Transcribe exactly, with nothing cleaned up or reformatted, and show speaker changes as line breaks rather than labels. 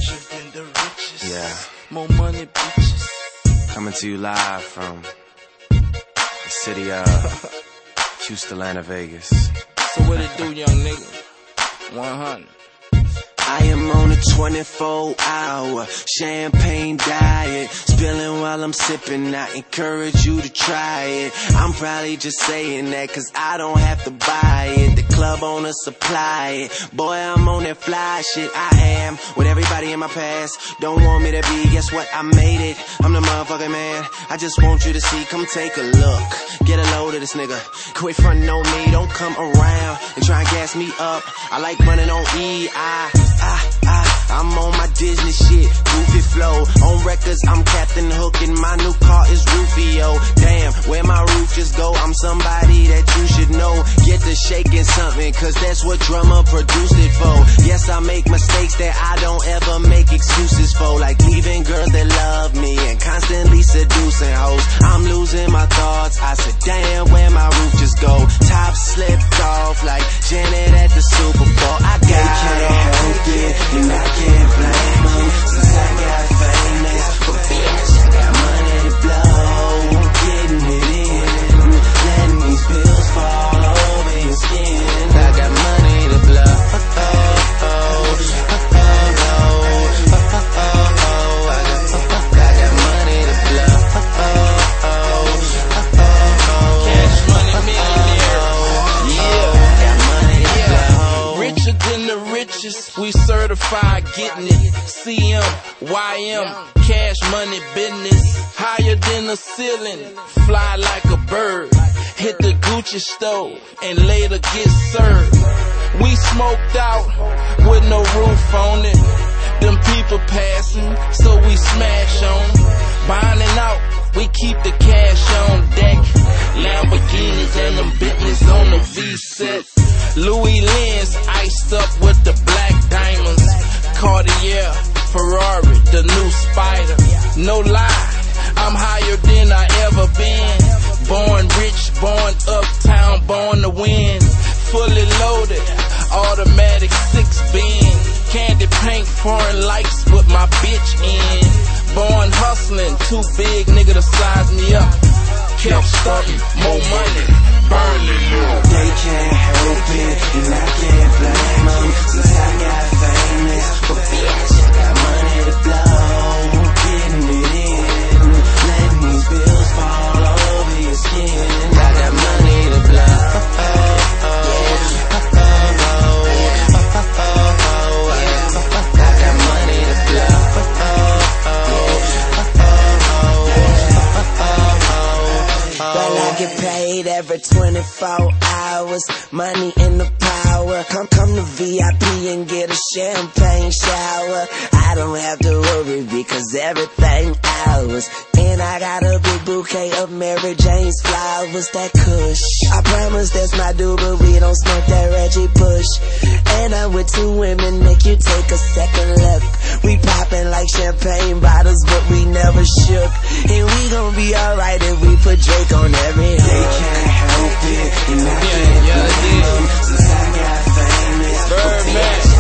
Richer than the richest.
Yeah.
More money, bitches.
Coming to you live from the city of Houston, Atlanta, Vegas.
So what it do, young nigga? one hundred.
I am on a twenty-four hour champagne diet, spilling while I'm sipping. I encourage you to try it. I'm probably just saying that cause I don't have to buy it. The club owner supply it. Boy, I'm on that fly shit. I am with everybody in my past don't want me to be. Guess what? I made it. I'm the motherfucking man. I just want you to see. Come take a look. Get a load of this nigga. Quit frontin' on me. Don't come around and try and gas me up. I like running on E. I Ah, ah, I'm on my Disney shit, goofy flow. On records, I'm Captain Hook and my new car is Rufio. Damn, where my roof just go? I'm somebody that you should know. Get to shaking something, cause that's what drummer produced it for. Yes, I make mistakes that I don't ever make excuses for. Like leaving girls that love me and constantly seducing hoes. I'm losing my thoughts, I said damn, where my roof just go? Top slipped off like Janet at the Super Bowl. I got it. And I can't blame them, since I got famous. But bitch, I got money to blow, getting it in, letting these pills fall over your skin. I got money to blow, oh, oh, oh, oh, oh, oh, oh, oh. I got, I got money to blow, oh, oh, oh, oh, oh.
Cash money millionaire, yeah.
Got money to blow.
Richer than the richest, we certified getting it. C M, Y M, cash money business. Higher than the ceiling, fly like a bird. Hit the Gucci store and later get served. We smoked out with no roof on it. Them people passing, so we smash on. Binding out, we keep the cash on deck. Lamborghinis and them Bentleys on the V-set. Louis Lens iced up with the black diamonds. Cartier, Ferrari, the new Spider. No lie, I'm higher than I ever been. Born rich, born uptown, born to win. Fully loaded, automatic six bin. Candy paint, foreign lights with my bitch in. Born hustling, too big nigga to size me up. Kept starting, more money, burning up.
They can't help it, and I can't blame them, since I got famous. But bitch, I got money to blow, getting it in, letting these bills fall over your skin. I got money to blow, oh, oh, oh, oh, oh, oh, oh. I got money to blow, oh, oh, oh, oh, oh, oh.
Well, I get paid every twenty-four hours. Money in the power. Come, come to V I P and get a champagne shower. I don't have to worry because everything ours. And I got a big bouquet of Mary Jane's flowers. That kush, I promise that's my dude, but we don't smoke that Reggie Bush. And I'm with two women, make you take a second look. We popping like champagne bottles, but we never shook. And we gon' be alright if we put Drake on every hook.
They can't help it, and I can't blame them, since I got famous.
Birdman.